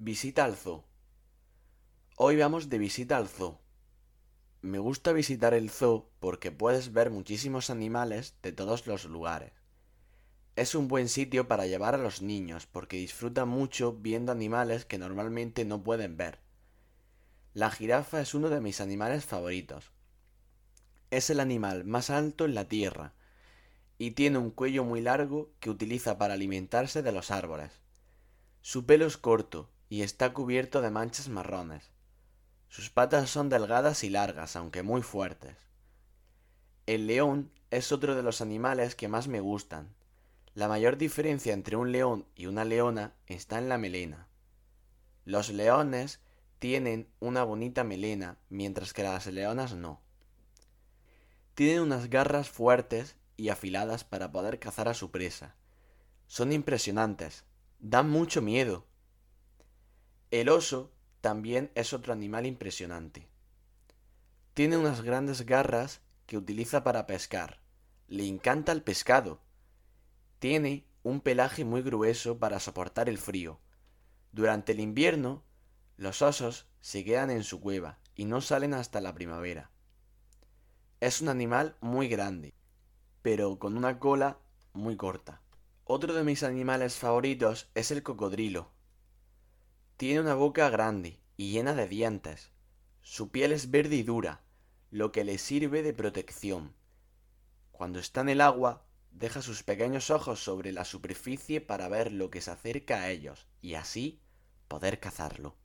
Visita al zoo. Hoy vamos de visita al zoo. Me gusta visitar el zoo porque puedes ver muchísimos animales de todos los lugares. Es un buen sitio para llevar a los niños porque disfrutan mucho viendo animales que normalmente no pueden ver. La jirafa es uno de mis animales favoritos. Es el animal más alto en la tierra y tiene un cuello muy largo que utiliza para alimentarse de los árboles. Su pelo es corto y está cubierto de manchas marrones. Sus patas son delgadas y largas, aunque muy fuertes. El león es otro de los animales que más me gustan. La mayor diferencia entre un león y una leona está en la melena. Los leones tienen una bonita melena, mientras que las leonas no. Tienen unas garras fuertes y afiladas para poder cazar a su presa. Son impresionantes, dan mucho miedo. El oso también es otro animal impresionante. Tiene unas grandes garras que utiliza para pescar. Le encanta el pescado. Tiene un pelaje muy grueso para soportar el frío. Durante el invierno, los osos se quedan en su cueva y no salen hasta la primavera. Es un animal muy grande, pero con una cola muy corta. Otro de mis animales favoritos es el cocodrilo. Tiene una boca grande y llena de dientes. Su piel es verde y dura, lo que le sirve de protección. Cuando está en el agua, deja sus pequeños ojos sobre la superficie para ver lo que se acerca a ellos y así poder cazarlo.